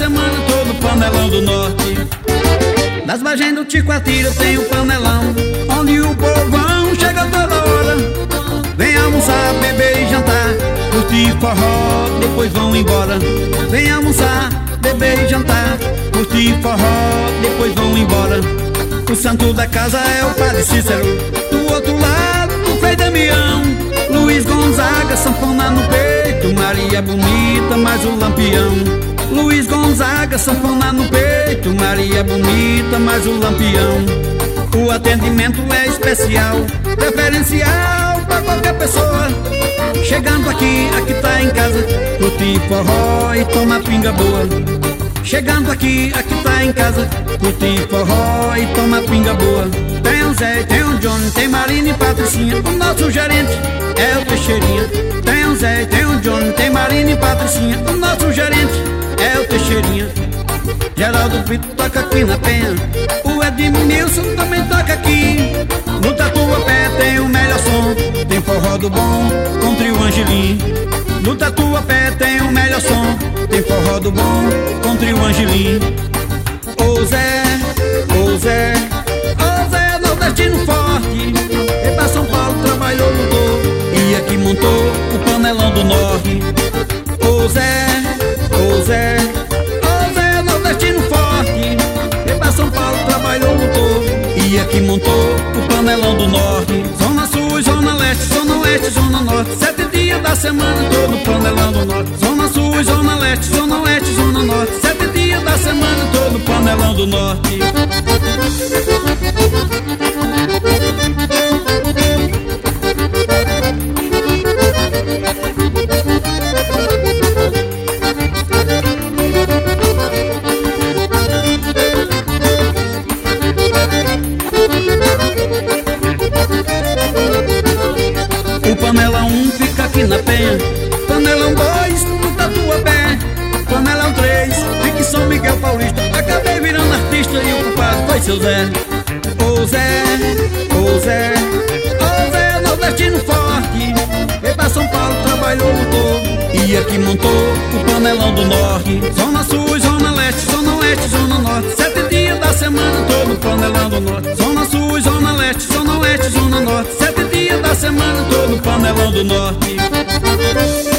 semana tô no panelão do norte. Das Vargens do Ticoatira tem o panelão, onde o povão chega toda hora. Vem almoçar, beber e jantar, curtir forró, depois vão embora. Vem almoçar, beber e jantar, curtir forró, depois vão embora. O santo da casa é o Padre Cícero, do outro lado o Frei Damião. Luiz Gonzaga, sanfona no peito, Maria bonita, mais o lampião. Luiz Gonzaga, sanfona no peito, Maria bonita, mais o lampião. O atendimento é especial, preferencial pra qualquer pessoa. Chegando aqui, aqui tá em casa, curtir forró e toma pinga boa. Chegando aqui, aqui tá em casa, curtir forró e toma pinga boa. Tem o Zé, tem o Johnny, tem Marina e Patricinha, o nosso gerente é o Teixeirinha. Tem o Zé, tem o Johnny, tem Marina e Patricinha, o nosso gerente é o Teixeirinha. Geraldo Brito toca aqui na Penha, o Edmilson também toca aqui. No Tatuapé tem o melhor som, tem forró do bom com trio Angelim. No Tatuapé tem o melhor som, tem forró do bom com trio Angelim. Ô Zé, ô Zé, ô Zé, nordestino forte, e pra São Paulo trabalhou, lutou, e aqui montou o panelão do norte. Ô Zé, ô Zé, ô Zé, nordestino forte, e pra São Paulo trabalhou, lutou, e aqui montou o panelão do norte. Zona Sul, Zona Leste, Zona Oeste, Zona Norte, 7 dias da semana todo panelão do norte. Zona Sul, Zona Leste, Zona Oeste, Zona Norte, 7 dias da semana todo panelão do norte. O panelão 1 fica aqui na Penha, panelão 2 no Tatuapé, panelão 3 fica em São Miguel Paulista. Acabei virando artista e o culpado foi seu Zé. Ô Zé, ô Zé, ô Zé, nordestino forte, veio pra São Paulo, trabalhou, lutou, e aqui montou o panelão do norte. Zona Sul, Zona Leste, Zona Oeste, Zona Norte, 7 dias da semana todo panelão do norte. Zona Sul, Zona Leste, Zona Oeste, Zona Norte, 7 dias da semana todo panelão do norte.